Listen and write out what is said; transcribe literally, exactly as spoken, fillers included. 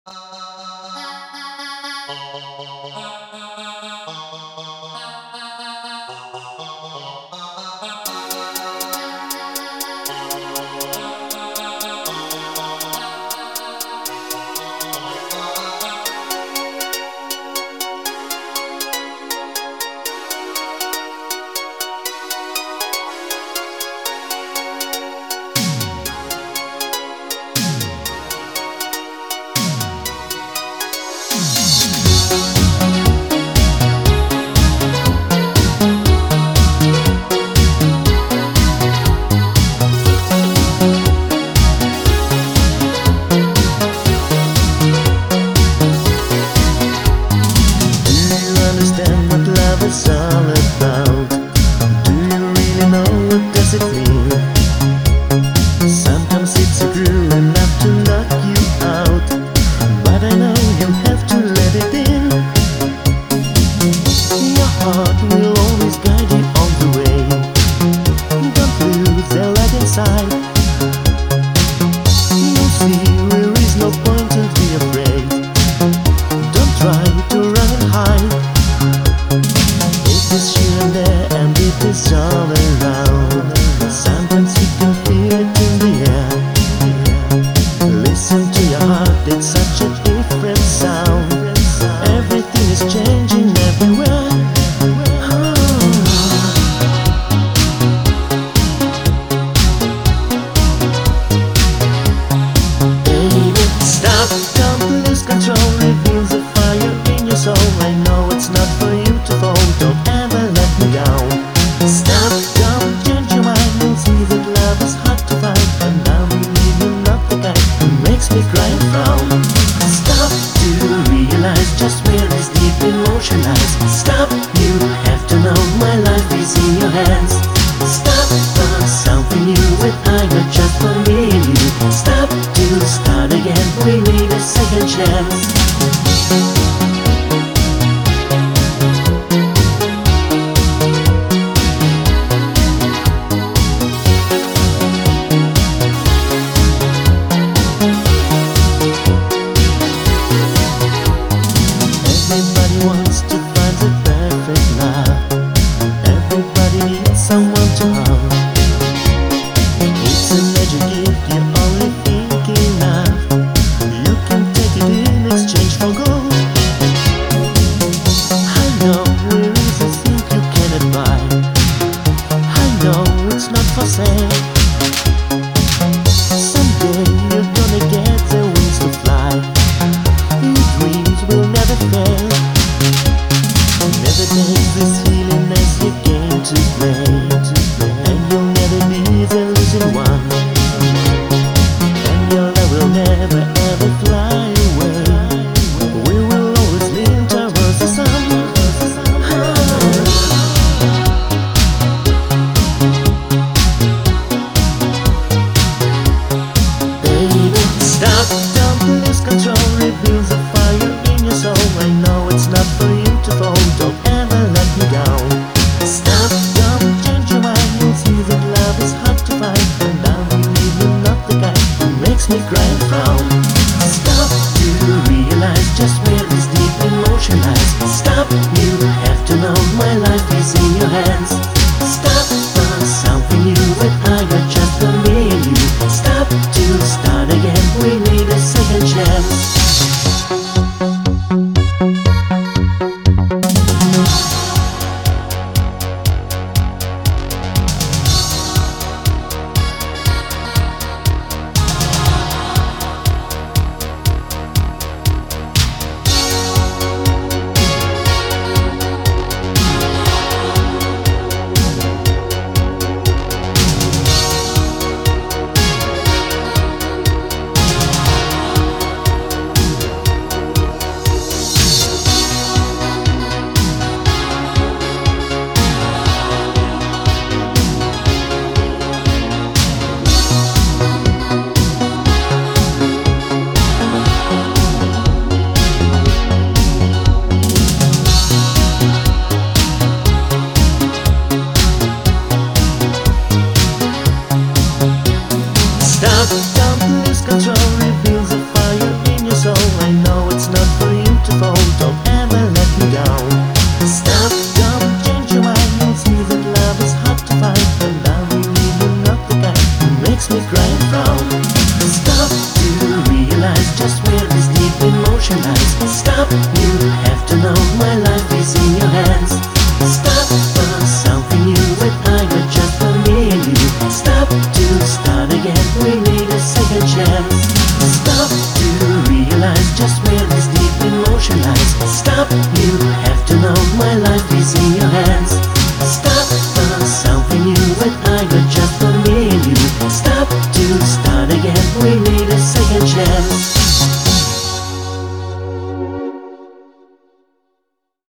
It's all about. Do you really know what does it mean? Sometimes it's cruel enough to knock you out, but I know you have to let it in. Your heart will always guide you all the way. Don't lose the light inside. You see, there is no point to be afraid. Don't try to run and hide. It is here and there, and it is all around. Sometimes you can feel it in the air. Listen to your heart, it's such a different sound. Everything is changing everywhere. Oh. Baby, stop, don't lose control. Reveals the fire in your soul. I know it's not for you to fall. Don't ever let me down. Stop, don't change your mind. And see that love is hard to find, and now you need you not the kind who makes me cry and frown. Stop to realize just where this deep emotion lies. Stop, you have to know my life is in your hands. Stop for something new with I not just for me and you. Stop to start again, we need a second chance.